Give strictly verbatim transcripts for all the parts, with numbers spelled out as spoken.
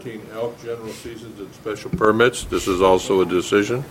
Elk general seasons and special permits. This is also a decision.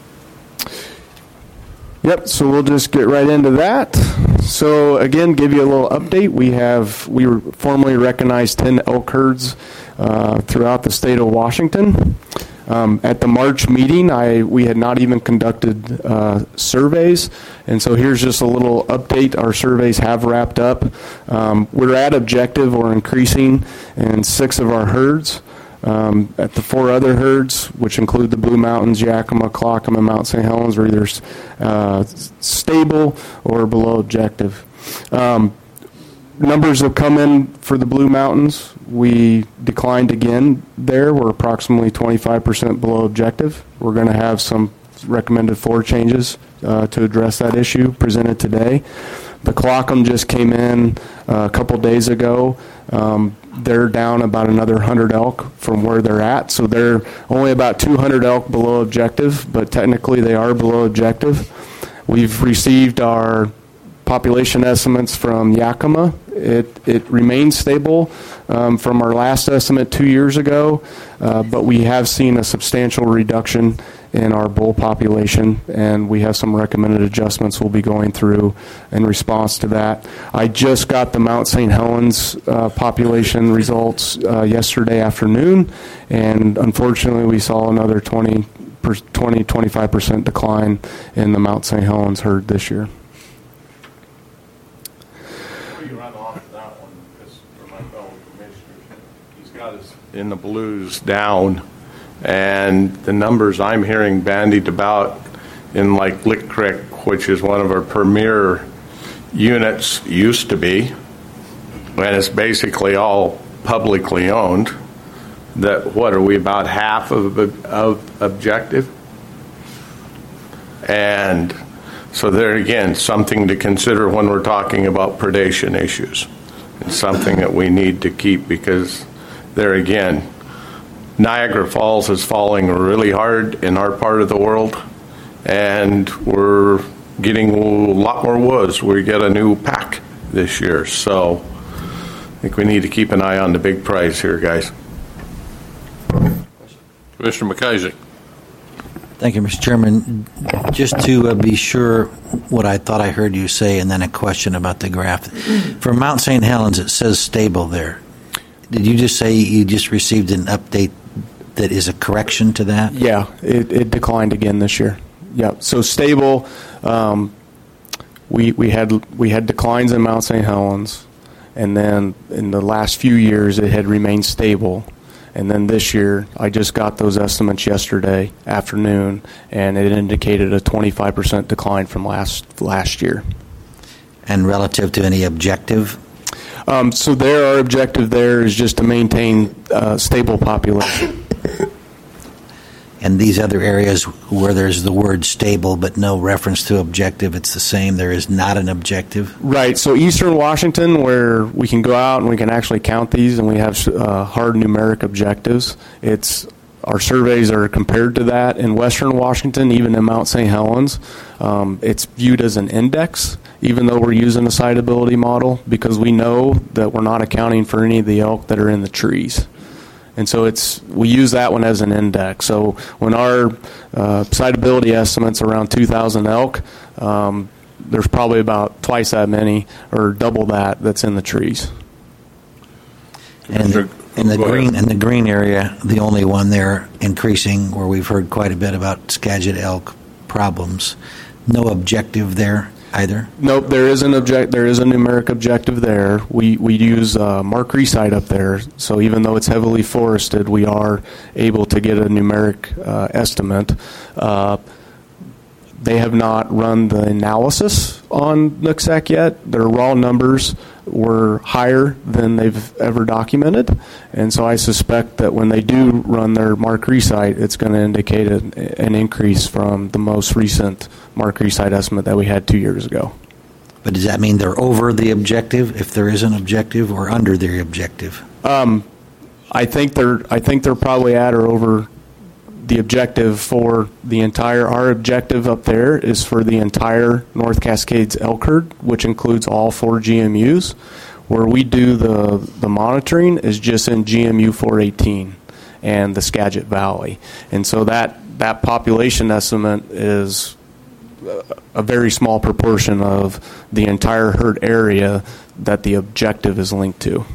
Yep, so we'll just get right into that. So again, give you a little update. We have, we formally recognized ten elk herds uh, throughout the state of Washington. Um, at the March meeting, I we had not even conducted uh, surveys, and so here's just a little update. Our surveys have wrapped up. Um, we're at objective or increasing in six of our herds. Um, at the four other herds, which include the Blue Mountains, Yakima, Clackamas, and Mount Saint Helens, we're either uh, stable or below objective. Um, numbers have come in for the Blue Mountains. We declined again there. We're approximately twenty-five percent below objective. We're going to have some recommended floor changes uh, to address that issue presented today. The Clackamas just came in uh, a couple days ago. Um, they're down about another one hundred elk from where they're at, so they're only about two hundred elk below objective, but technically they are below objective. We've received our population estimates from Yakima. It it remains stable um, from our last estimate two years ago, uh, but we have seen a substantial reduction in our bull population, and we have some recommended adjustments we'll be going through in response to that. I just got the Mount Saint Helens uh, population results uh, yesterday afternoon, and unfortunately we saw another twenty, twenty-five percent decline in the Mount Saint Helens herd this year. Before you run off that one, because for my fellow commissioners, he's got us in the blues down. And the numbers I'm hearing bandied about in like Lick Creek, which is one of our premier units, used to be, and it's basically all publicly owned, that what are we, about half of, of objective? And so there again, something to consider when we're talking about predation issues. It's something that we need to keep, because there again, Niagara Falls is falling really hard in our part of the world, and we're getting a lot more woods. We get a new pack this year, so I think we need to keep an eye on the big prize here, guys. Commissioner McIsaac. Thank you, Mister Chairman. Just to uh, be sure what I thought I heard you say, and then a question about the graph. For Mount Saint Helens, it says stable there. Did you just say you just received an update that is a correction to that? Yeah, it, it declined again this year. Yeah, so stable. Um, we we had we had declines in Mount Saint Helens, and then in the last few years it had remained stable. And then this year, I just got those estimates yesterday afternoon, and it indicated a twenty-five percent decline from last last year. And relative to any objective? Um, so there, our objective there is just to maintain uh, stable population. And these other areas where there's the word stable but no reference to objective, it's the same. There is not an objective? Right. So Eastern Washington, where we can go out and we can actually count these and we have uh, hard numeric objectives, it's our surveys are compared to that. In Western Washington, even in Mount Saint Helens, um, it's viewed as an index, even though we're using a sitability model, because we know that we're not accounting for any of the elk that are in the trees. And so it's we use that one as an index. So when our uh, sitability estimate's around two thousand elk, um, there's probably about twice that many or double that that's in the trees. And the, in the green in the green area, the only one there increasing, where we've heard quite a bit about Skagit elk problems. No objective there either? Nope, there is an object. There is a numeric objective there. We we use uh, Mark Resite up there, so even though it's heavily forested, we are able to get a numeric uh, estimate. Uh, they have not run the analysis on Nooksack yet. Their raw numbers were higher than they've ever documented, and so I suspect that when they do run their Mark Resite, it's going to indicate an, an increase from the most recent Mark Resite estimate that we had two years ago. But does that mean they're over the objective, if there is an objective, or under their objective? Um, I think they're. I think they're probably at or over the objective for the entire. Our objective up there is for the entire North Cascades elk herd, which includes all four G M Us. Where we do the the monitoring is just in G M U four eighteen, and the Skagit Valley. And so that, that population estimate is a very small proportion of the entire herd area that the objective is linked to.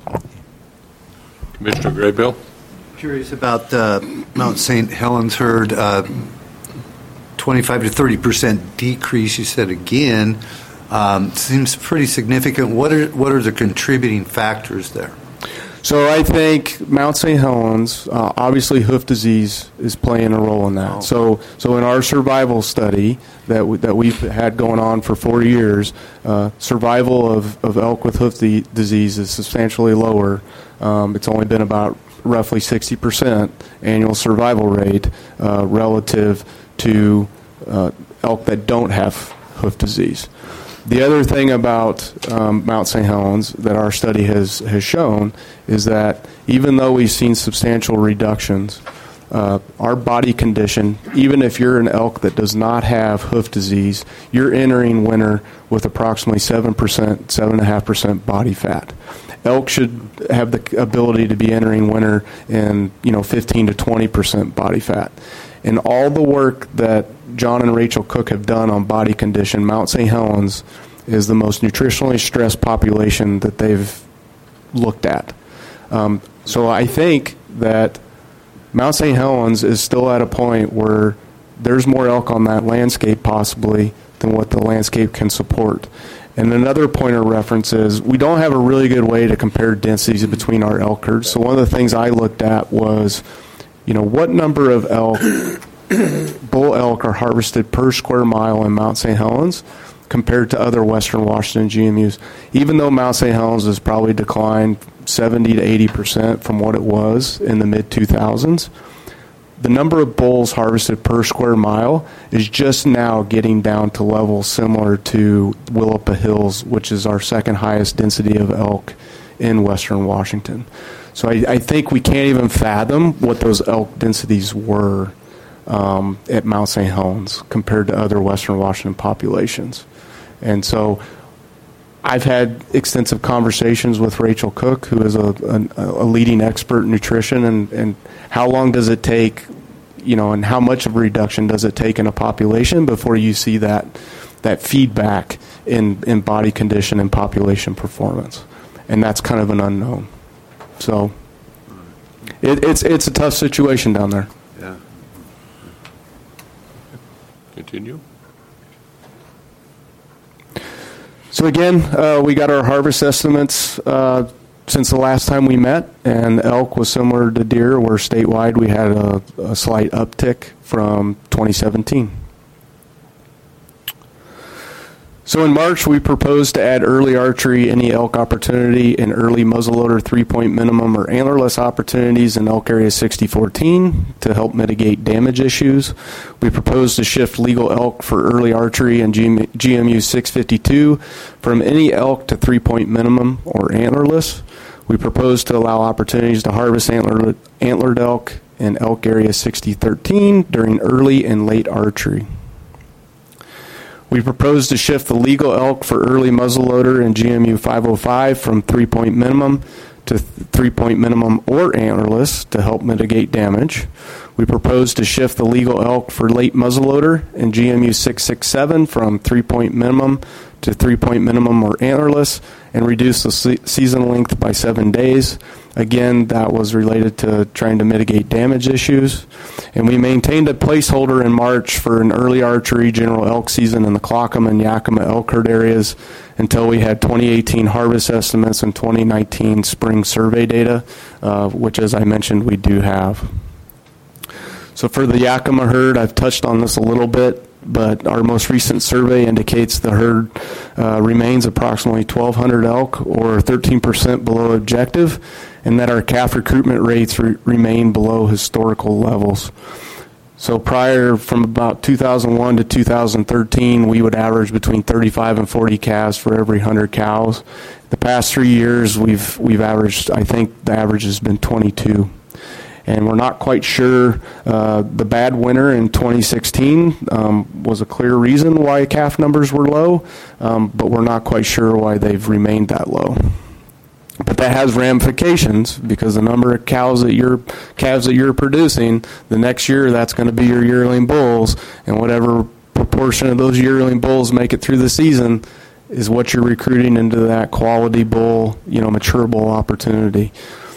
Commissioner Graybill? Curious about uh, Mount Saint Helens herd, uh, twenty-five to thirty percent decrease, you said again. Um, seems pretty significant. What are, what are the contributing factors there? So I think Mount Saint Helens, uh, obviously hoof disease is playing a role in that. Oh. So so in our survival study that we, that we've had going on for four years, uh, survival of, of elk with hoof di- disease is substantially lower. Um, it's only been about roughly sixty percent annual survival rate uh, relative to uh, elk that don't have hoof disease. The other thing about um, Mount Saint Helens that our study has, has shown is that even though we've seen substantial reductions, uh, our body condition, even if you're an elk that does not have hoof disease, you're entering winter with approximately seven percent, seven point five percent body fat. Elk should have the ability to be entering winter in, you know, fifteen to twenty percent body fat. And all the work that John and Rachel Cook have done on body condition, Mount Saint Helens is the most nutritionally stressed population that they've looked at. Um, so I think that Mount Saint Helens is still at a point where there's more elk on that landscape possibly than what the landscape can support. And another point of reference is we don't have a really good way to compare densities between our elk herds. So one of the things I looked at was, you know, what number of elk, bull elk, are harvested per square mile in Mount Saint Helens compared to other Western Washington G M Us. Even though Mount Saint Helens has probably declined seventy to eighty percent from what it was in the mid two thousands, the number of bulls harvested per square mile is just now getting down to levels similar to Willapa Hills, which is our second highest density of elk in Western Washington. So I, I think we can't even fathom what those elk densities were um, at Mount Saint Helens compared to other Western Washington populations. And so I've had extensive conversations with Rachel Cook, who is a, a, a leading expert in nutrition, and, and how long does it take, you know, and how much of a reduction does it take in a population before you see that that feedback in, in body condition and population performance. And that's kind of an unknown. So it, it's it's a tough situation down there. Yeah. Continue. So again, uh, we got our harvest estimates uh, since the last time we met, and elk was similar to deer, where statewide we had a, a slight uptick from twenty seventeen. So in March, we proposed to add early archery, any elk opportunity, and early muzzleloader three-point minimum or antlerless opportunities in elk area sixty fourteen to help mitigate damage issues. We proposed to shift legal elk for early archery and G M U six fifty-two from any elk to three-point minimum or antlerless. We proposed to allow opportunities to harvest antler, antlered elk in elk area sixty thirteen during early and late archery. We proposed to shift the legal elk for early muzzleloader and G M U five oh five from three-point minimum to three-point minimum or antlerless to help mitigate damage. We proposed to shift the legal elk for late muzzleloader and G M U six sixty-seven from three-point minimum to three-point minimum or antlerless and reduce the se- season length by seven days. Again, that was related to trying to mitigate damage issues. And we maintained a placeholder in March for an early archery general elk season in the Clackamas and Yakima elk herd areas until we had twenty eighteen harvest estimates and twenty nineteen spring survey data, uh, which, as I mentioned, we do have. So for the Yakima herd, I've touched on this a little bit, but our most recent survey indicates the herd uh, remains approximately twelve hundred elk, or thirteen percent below objective, and that our calf recruitment rates re- remain below historical levels. So prior, from about two thousand one to two thousand thirteen, we would average between thirty-five and forty calves for every one hundred cows. The past three years, we've we've averaged, I think the average has been twenty-two. And we're not quite sure. Uh, the bad winter in twenty sixteen um, was a clear reason why calf numbers were low, um, but we're not quite sure why they've remained that low. But that has ramifications because the number of cows that you're calves that you're producing, the next year that's going to be your yearling bulls, and whatever proportion of those yearling bulls make it through the season is what you're recruiting into that quality bull, you know, mature bull opportunity.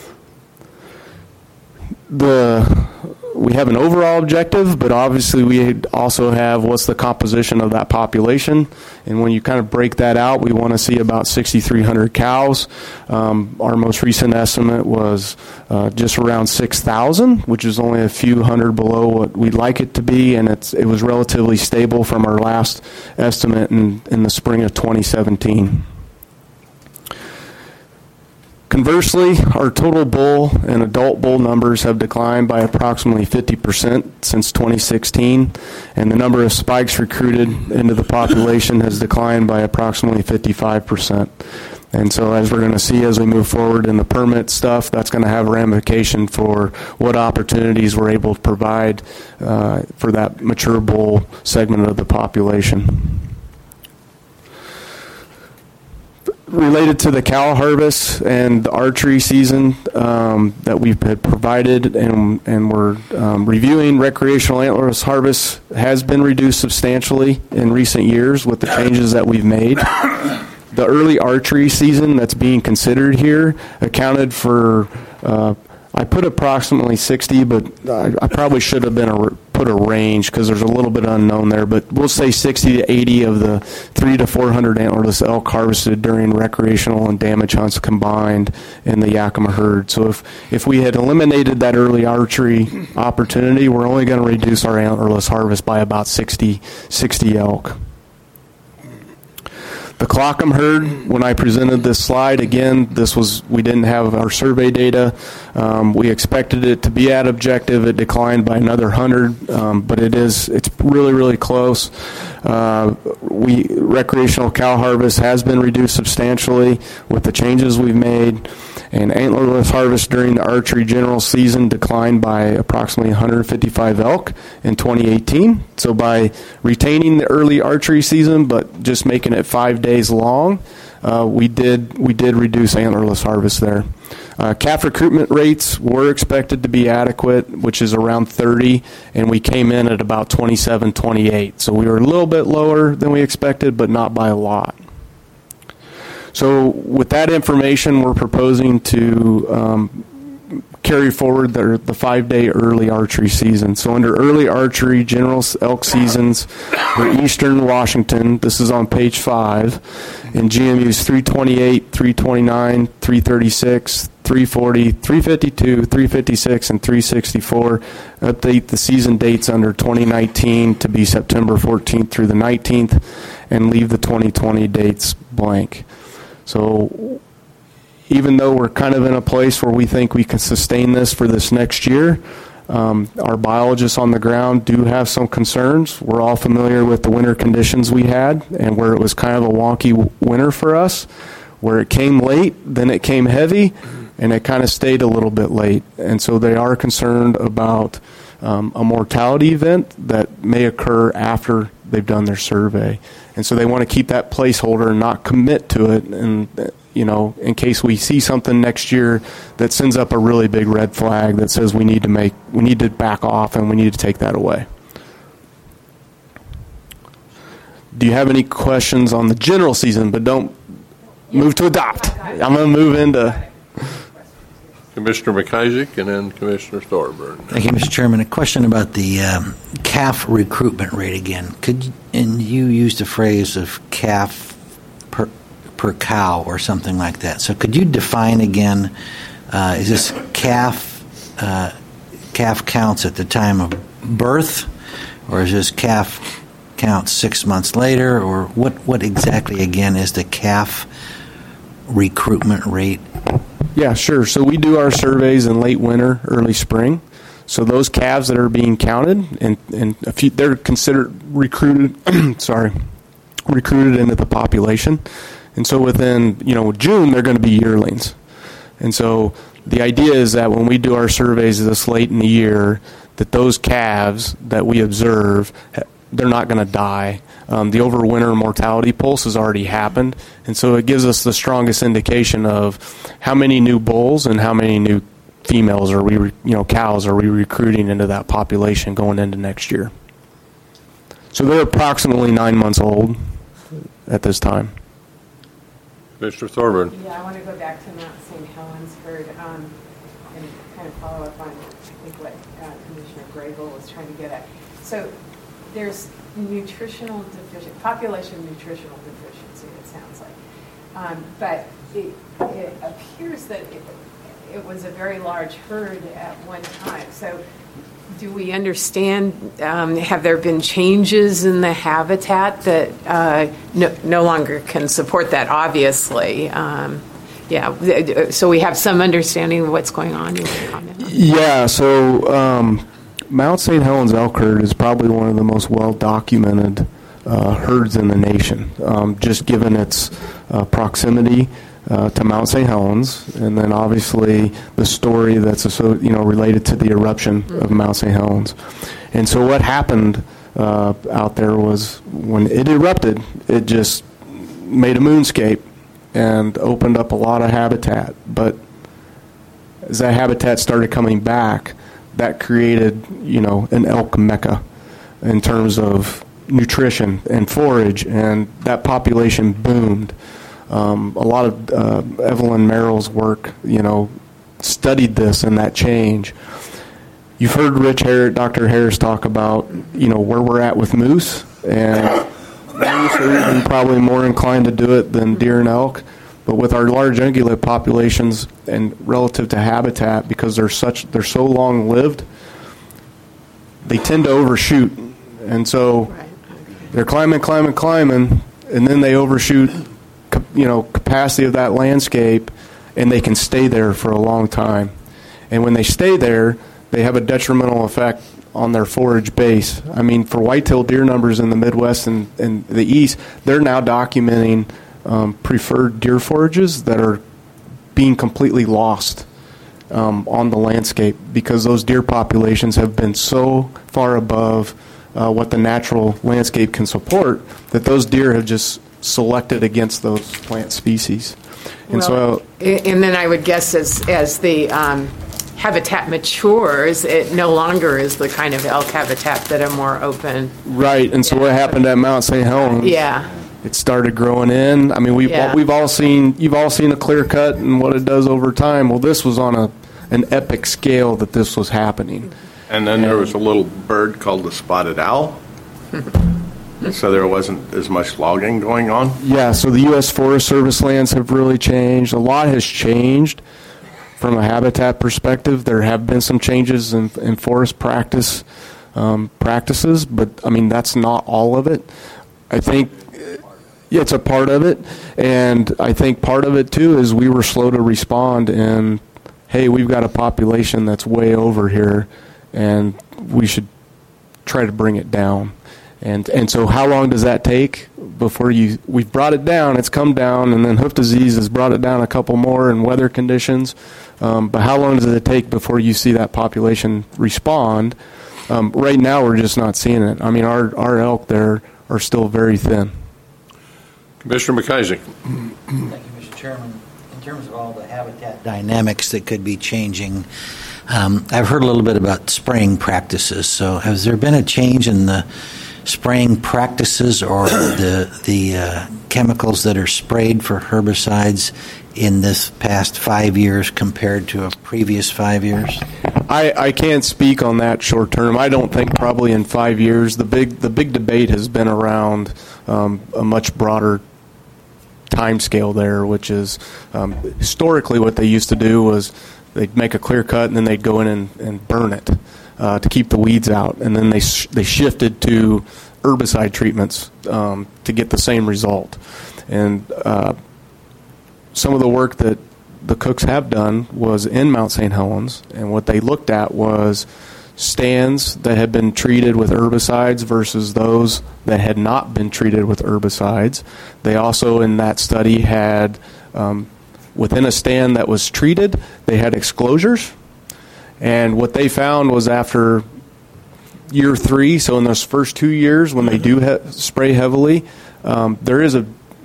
The we have an overall objective, but obviously we also have what's the composition of that population. And when you kind of break that out, we want to see about sixty-three hundred cows. Um, our most recent estimate was uh, just around six thousand, which is only a few hundred below what we'd like it to be, and it's, it was relatively stable from our last estimate in, in the spring of twenty seventeen. Conversely, our total bull and adult bull numbers have declined by approximately fifty percent since twenty sixteen, and the number of spikes recruited into the population has declined by approximately fifty-five percent. And so as we're going to see as we move forward in the permit stuff, that's going to have a ramification for what opportunities we're able to provide uh, for that mature bull segment of the population. Related to the cow harvest and the archery season um, that we've had provided and, and we're um, reviewing, recreational antlerless harvest has been reduced substantially in recent years with the changes that we've made. The early archery season that's being considered here accounted for, uh, I put approximately sixty, but I, I probably should have been a, put a range because there's a little bit unknown there, but we'll say sixty to eighty of the three to four hundred antlerless elk harvested during recreational and damage hunts combined in the Yakima herd. So if, if we had eliminated that early archery opportunity, we're only going to reduce our antlerless harvest by about sixty, sixty elk. The Clockham herd, when I presented this slide, again, this was, we didn't have our survey data. Um, we expected it to be at objective. It declined by another one hundred, um, but it is, it's really, really close. Uh, we, recreational cow harvest has been reduced substantially with the changes we've made, and antlerless harvest during the archery general season declined by approximately one hundred fifty-five elk in twenty eighteen. So by retaining the early archery season, but just making it five days long, uh, we did we did reduce antlerless harvest there. Uh, calf recruitment rates were expected to be adequate, which is around thirty, and we came in at about twenty-seven, twenty-eight. So we were a little bit lower than we expected, but not by a lot. So with that information, we're proposing to um, carry forward the, the five-day early archery season. So under early archery, general elk seasons for eastern Washington, this is on page five, in G M Us three twenty-eight, three twenty-nine, three thirty-six, three forty, three fifty-two, three fifty-six, and three sixty-four. Update the season dates under twenty nineteen to be September fourteenth through the nineteenth, and leave the twenty twenty dates blank. So even though we're kind of in a place where we think we can sustain this for this next year, um, our biologists on the ground do have some concerns. We're all familiar with the winter conditions we had and where it was kind of a wonky w- winter for us, where it came late, then it came heavy, and it kind of stayed a little bit late. And so they are concerned about um, a mortality event that may occur after they've done their survey. And so they want to keep that placeholder and not commit to it, and you know, in case we see something next year that sends up a really big red flag that says we need to make, we need to back off and we need to take that away. Do you have any questions on the general season? But don't move to adopt. I'm going to move into Commissioner McIsaac and then Commissioner Thorburn. Thank you, Mister Chairman. A question about the um, calf recruitment rate again. Could you, and you used the phrase of calf per per cow or something like that. So could you define again? Uh, is this calf uh, calf counts at the time of birth, or is this calf counts six months later, or what? What exactly again is the calf recruitment rate? Yeah, sure. So we do our surveys in late winter, early spring. So those calves that are being counted, and, and a few, they're considered recruited, sorry, recruited into the population. And so within, you know, June, they're going to be yearlings. And so the idea is that when we do our surveys this late in the year, that those calves that we observe they're not going to die. Um, the overwinter mortality pulse has already happened, and so it gives us the strongest indication of how many new bulls and how many new females are we, you know, cows are we recruiting into that population going into next year. So they're approximately nine months old at this time. Mister Thorburn. Yeah, I want to go back to Mount Saint Helens herd um, and kind of follow up on, I think, what uh, Commissioner Grable was trying to get at. So there's nutritional deficiency, population nutritional deficiency, it sounds like. Um, but it, it appears that it, it was a very large herd at one time. So do we understand, um, have there been changes in the habitat that uh, no, no longer can support that, obviously? Um, yeah, so we have some understanding of what's going on. You want to comment on? Yeah, so um, Mount Saint Helens elk herd is probably one of the most well-documented uh, herds in the nation, um, just given its uh, proximity Uh, to Mount Saint Helens, and then obviously the story that's also, you know, related to the eruption of Mount Saint Helens. And so what happened uh, out there was when it erupted, it just made a moonscape and opened up a lot of habitat. But as that habitat started coming back, that created, you know, an elk mecca in terms of nutrition and forage, and that population boomed. Um, a lot of uh, Evelyn Merrill's work, you know, studied this and that change. You've heard Rich Harris, Doctor Harris talk about, you know, where we're at with moose, and moose are even probably more inclined to do it than deer and elk. But with our large ungulate populations and relative to habitat, because they're such they're so long lived, they tend to overshoot, and so they're climbing, climbing, climbing, and then they overshoot, you know, capacity of that landscape, and they can stay there for a long time. And when they stay there, they have a detrimental effect on their forage base. I mean, for whitetail deer numbers in the Midwest and, and the East, they're now documenting um, preferred deer forages that are being completely lost um, on the landscape because those deer populations have been so far above uh, what the natural landscape can support that those deer have just selected against those plant species. And well, so, and then I would guess as as the um, habitat matures, it no longer is the kind of elk habitat that are more open. Right, and so yeah. what happened at Mount Saint Helens? Yeah, it started growing in. I mean, we've yeah. all, we've all seen you've all seen a clear cut and what it does over time. Well, this was on a an epic scale that this was happening. And then there was a little bird called the spotted owl. So there wasn't as much logging going on? Yeah, so the U S Forest Service lands have really changed. A lot has changed from a habitat perspective. There have been some changes in, in forest practice um, practices, but, I mean, that's not all of it. I think yeah, it's a part of it, and I think part of it, too, is we were slow to respond, and, hey, we've got a population that's way over here, and we should try to bring it down. And and so how long does that take before you, we've brought it down, it's come down, and then hoof disease has brought it down a couple more and weather conditions. Um, but how long does it take before you see that population respond? Um, right now we're just not seeing it. I mean, our, our elk there are still very thin. Commissioner McIsaac. Thank you, Mister Chairman. In terms of all the habitat dynamics that could be changing, um, I've heard a little bit about spraying practices. So has there been a change in the spraying practices or the the uh, chemicals that are sprayed for herbicides in this past five years compared to a previous five years? I, I can't speak on that short term. I don't think probably in five years. The big the big debate has been around um, a much broader time scale there, which is um, historically what they used to do was they'd make a clear cut and then they'd go in and, and burn it. Uh, to keep the weeds out, and then they sh- they shifted to herbicide treatments um, to get the same result. And uh, some of the work that the Cooks have done was in Mount Saint Helens, and what they looked at was stands that had been treated with herbicides versus those that had not been treated with herbicides. They also, in that study, had um, within a stand that was treated, they had exclosures. And what they found was after year three, so in those first two years when they do he- spray heavily, um, there is a,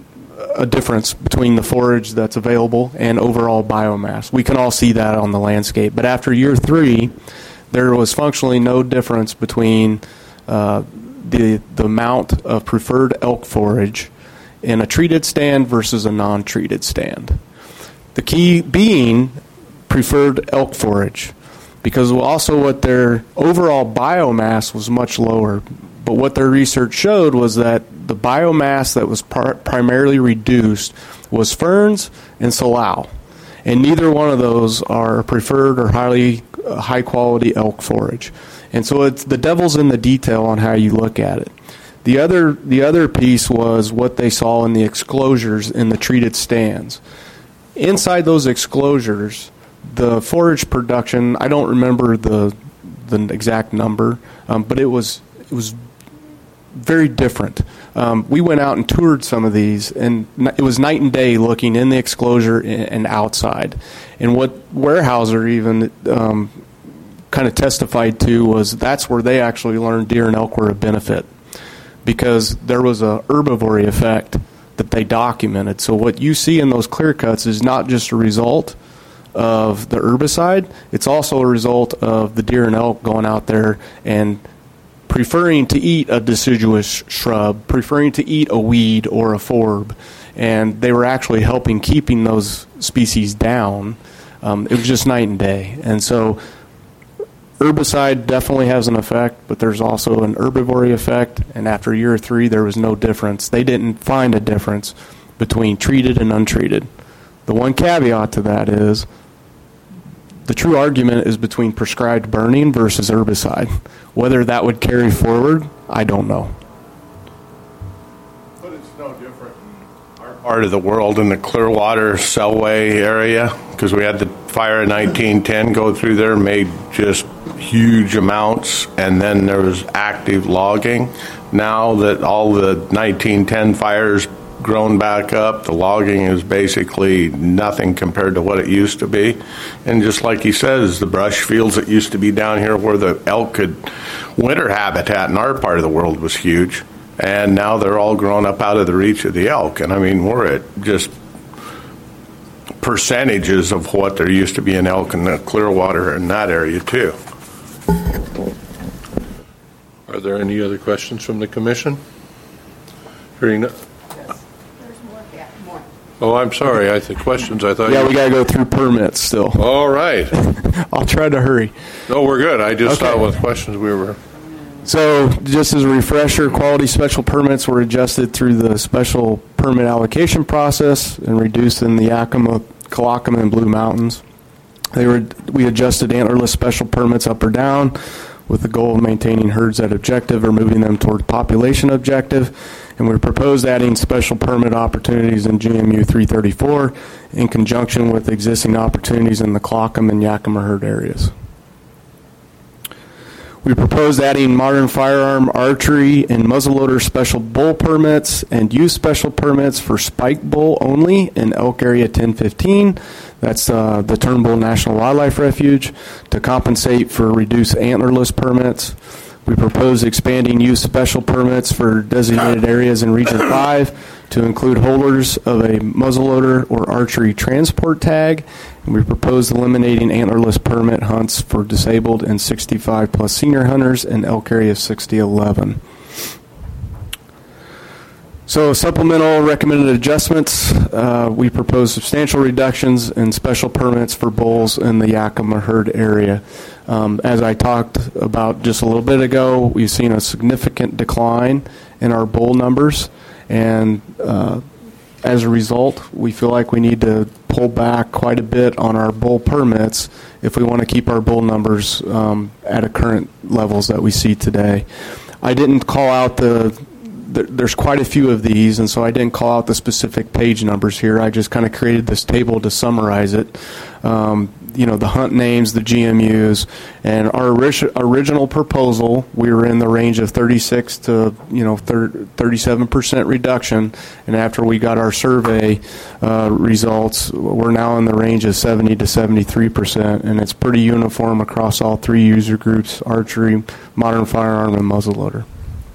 a difference between the forage that's available and overall biomass. We can all see that on the landscape. But after year three, there was functionally no difference between uh, the the amount of preferred elk forage in a treated stand versus a non-treated stand. The key being preferred elk forage, because also what their overall biomass was much lower. But what their research showed was that the biomass that was par- primarily reduced was ferns and salal. And neither one of those are preferred or highly uh, high-quality elk forage. And so it's the devil's in the detail on how you look at it. The other, the other piece was what they saw in the exclosures in the treated stands. Inside those exclosures, the forage production, I don't remember the the exact number, um, but it was it was very different. Um, we went out and toured some of these, and it was night and day looking in the exclosure and outside. And what Weyerhaeuser even um, kind of testified to was that's where they actually learned deer and elk were a benefit, because there was a herbivory effect that they documented. So what you see in those clear cuts is not just a result of the herbicide, it's also a result of the deer and elk going out there and preferring to eat a deciduous shrub, preferring to eat a weed or a forb, and they were actually helping keeping those species down. Um, it was just night and day. And so herbicide definitely has an effect, but there's also an herbivory effect, and after year three there was no difference. They didn't find a difference between treated and untreated. The one caveat to that is the true argument is between prescribed burning versus herbicide. Whether that would carry forward, I don't know. But it's no different in our part of the world, in the Clearwater, Selway area, because we had the fire in nineteen ten go through there, made just huge amounts, and then there was active logging. Now that all the nineteen ten fires grown back up, the logging is basically nothing compared to what it used to be. And just like he says, the brush fields that used to be down here where the elk could winter habitat in our part of the world was huge, and now they're all grown up out of the reach of the elk. And I mean, we're at just percentages of what there used to be in elk in the Clearwater in that area too. Are there any other questions from the commission? Hearing no- Oh, I'm sorry. I think questions. I thought. Yeah, you... we got to go through permits still. All right. I'll try to hurry. No, we're good. I just Okay. thought with questions we were. So just as a refresher, quality special permits were adjusted through the special permit allocation process and reduced in the Yakima, Kalakama, and Blue Mountains. They were we adjusted antlerless special permits up or down with the goal of maintaining herds at objective or moving them toward population objective. And we proposed adding special permit opportunities in G M U three thirty-four in conjunction with existing opportunities in the Kalakama and Yakima herd areas. We proposed adding modern firearm, archery, and muzzleloader special bull permits and use special permits for spike bull only in Elk Area ten fifteen. That's uh, the Turnbull National Wildlife Refuge, to compensate for reduced antlerless permits. We proposed expanding use special permits for designated areas in Region five to include holders of a muzzleloader or archery transport tag. And we proposed eliminating antlerless permit hunts for disabled and sixty-five plus senior hunters in Elk Area sixty eleven. So supplemental recommended adjustments, uh, we propose substantial reductions in special permits for bulls in the Yakima herd area. Um, as I talked about just a little bit ago, we've seen a significant decline in our bull numbers, and uh, as a result, we feel like we need to pull back quite a bit on our bull permits if we want to keep our bull numbers um, at a current levels that we see today. I didn't call out the There's quite a few of these, and so I didn't call out the specific page numbers here. I just kind of created this table to summarize it. Um, you know, the hunt names, the G M Us, and our ori- original proposal, we were in the range of thirty-six to, you know, thirty-seven percent reduction, and after we got our survey uh, results, we're now in the range of seventy to seventy-three percent, and it's pretty uniform across all three user groups: archery, modern firearm, and muzzleloader.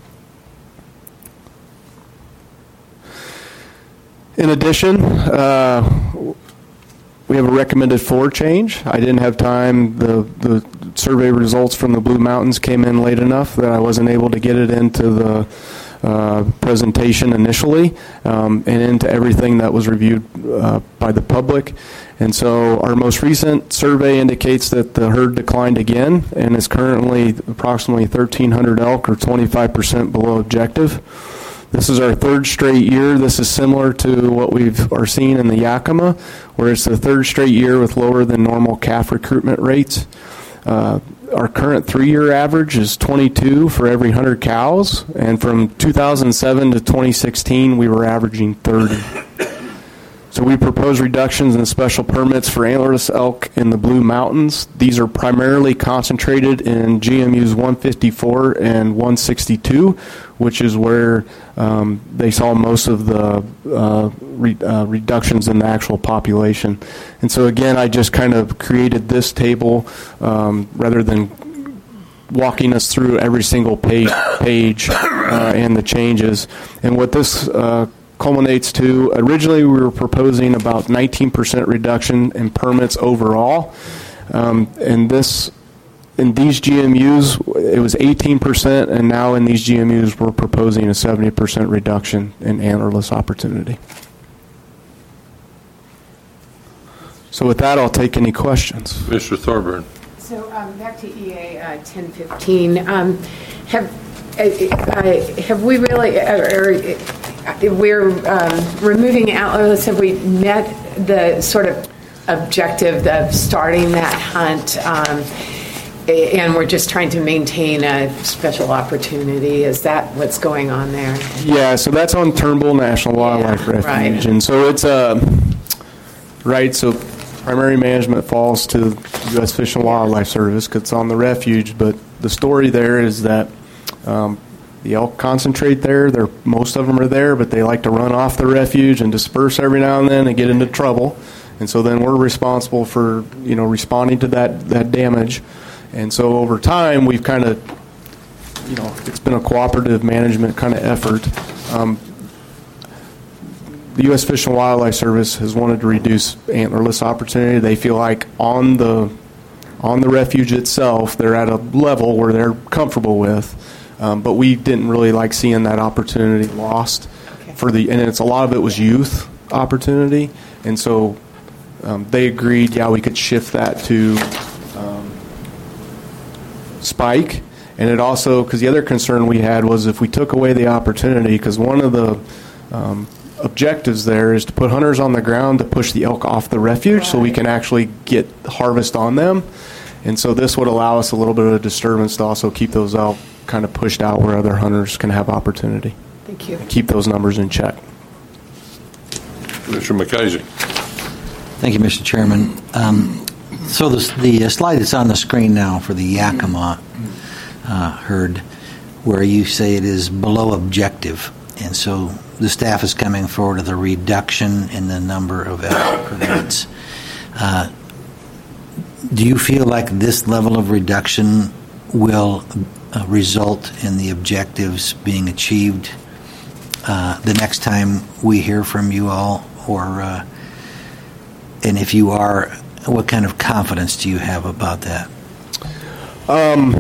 In addition, uh, we have a recommended floor change. I didn't have time. The, the survey results from the Blue Mountains came in late enough that I wasn't able to get it into the uh, presentation initially um, and into everything that was reviewed uh, by the public. And so our most recent survey indicates that the herd declined again and is currently approximately thirteen hundred elk, or twenty-five percent below objective. This is our third straight year. This is similar to what we are seeing in the Yakima, where it's the third straight year with lower than normal calf recruitment rates. Uh, our current three-year average is twenty-two for every one hundred cows, and from two thousand seven to twenty sixteen, we were averaging thirty. So we propose reductions in special permits for antlerless elk in the Blue Mountains. These are primarily concentrated in G M Us one fifty-four and one sixty-two, which is where um, they saw most of the uh, re- uh, reductions in the actual population. And so again, I just kind of created this table um, rather than walking us through every single page, page uh, and the changes. And what this uh, culminates to, originally we were proposing about nineteen percent reduction in permits overall. Um, and this, in these G M Us, it was eighteen percent, and now in these G M Us we're proposing a seventy percent reduction in antlerless opportunity. So with that, I'll take any questions. Mister Thorburn. So um, back to E A uh, ten fifteen, um, have uh, uh, have we really, or, or, we're um, removing antlerless, have we met the sort of objective of starting that hunt, um, and we're just trying to maintain a special opportunity? Is that what's going on there? Yeah, so that's on Turnbull National Wildlife Yeah, Refuge. right. And so it's a, right, so primary management falls to U S Fish and Wildlife Service because it's on the refuge, but the story there is that um, the elk concentrate there. They're, most of them are there, but they like to run off the refuge and disperse every now and then and get into trouble. And so then we're responsible for, you know, responding to that, that damage. And so over time, we've kind of, you know, it's been a cooperative management kind of effort. Um, the U S Fish and Wildlife Service has wanted to reduce antlerless opportunity. They feel like on the on the refuge itself, they're at a level where they're comfortable with. Um, but we didn't really like seeing that opportunity lost okay. for the, and it's a lot of it was youth opportunity, and so um, they agreed, yeah, we could shift that to um, spike, and it also, because the other concern we had was if we took away the opportunity, because one of the um, objectives there is to put hunters on the ground to push the elk off the refuge, right, so we can actually get harvest on them, and so this would allow us a little bit of disturbance to also keep those elk kind of pushed out where other hunters can have opportunity. Thank you. Keep those numbers in check. Mister McKaysey. Thank you, Mister Chairman. Um, so this, the slide that's on the screen now for the Yakima uh, herd, where you say it is below objective, and so the staff is coming forward with a reduction in the number of elk permits. Uh, do you feel like this level of reduction will uh, result in the objectives being achieved uh, the next time we hear from you all, or uh, and if you are, what kind of confidence do you have about that? Um,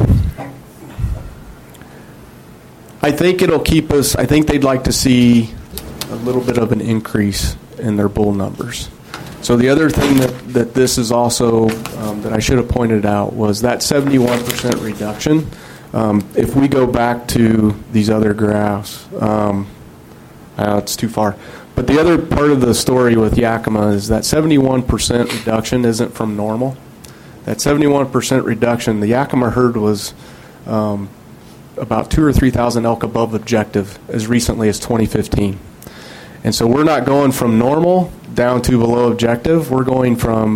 I think it'll keep us, I think they'd like to see a little bit of an increase in their bull numbers. So the other thing that, that this is also, um, that I should have pointed out, was that seventy-one percent reduction. Um, if we go back to these other graphs, um, uh, it's too far. But the other part of the story with Yakima is that seventy-one percent reduction isn't from normal. That seventy-one percent reduction, the Yakima herd was um, about two or three thousand elk above objective as recently as twenty fifteen. And so we're not going from normal down to below objective. We're going from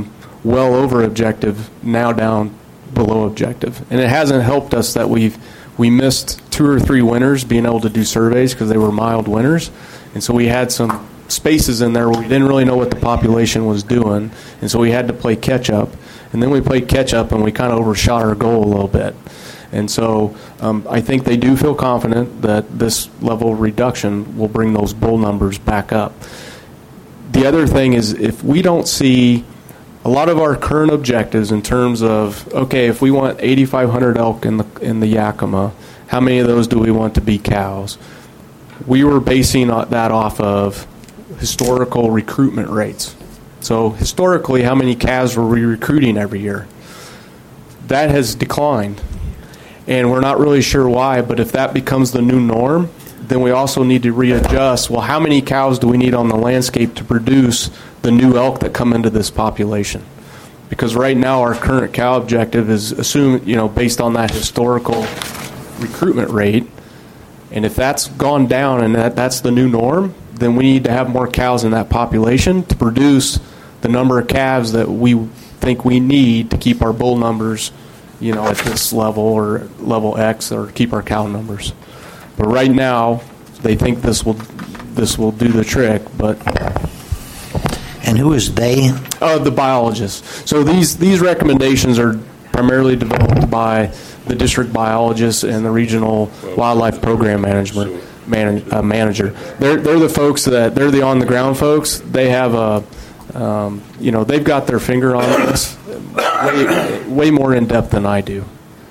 well over objective, now down below objective. And it hasn't helped us that we've we missed two or three winters being able to do surveys because they were mild winters. And so we had some spaces in there where we didn't really know what the population was doing. And so we had to play catch up. And then we played catch up and we kind of overshot our goal a little bit. And so um, I think they do feel confident that this level of reduction will bring those bull numbers back up. The other thing is if we don't see a lot of our current objectives in terms of, okay, if we want eighty-five hundred elk in the in the Yakima, how many of those do we want to be cows? We were basing that off of historical recruitment rates. So historically, how many calves were we recruiting every year? That has declined. And we're not really sure why, but if that becomes the new norm, then we also need to readjust. Well, how many cows do we need on the landscape to produce the new elk that come into this population? Because right now our current cow objective is assumed, you know, based on that historical recruitment rate. And if that's gone down and that, that's the new norm, then we need to have more cows in that population to produce the number of calves that we think we need to keep our bull numbers, you know, at this level or level X, or keep our cow numbers. But right now, they think this will this will do the trick. But and who is they? Uh, the biologists. So these these recommendations are primarily developed by the district biologist and the regional wildlife program management man, uh, manager. They're they're the folks that they're the on the ground folks. They have a um, you know they've got their finger on this way, way more in depth than I do.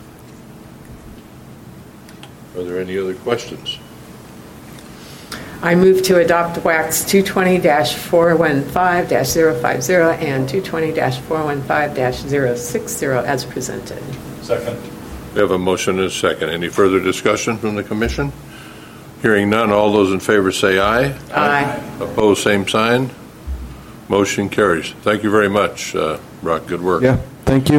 Are there any other questions? I move to adopt W A C two twenty dash four one five dash zero five zero and two twenty dash four one five dash zero six zero as presented. Second. We have a motion and a second. Any further discussion from the commission? Hearing none, all those in favor say aye. Aye. Opposed, same sign. Motion carries. Thank you very much, uh, Brock. Good work. Yeah, thank you.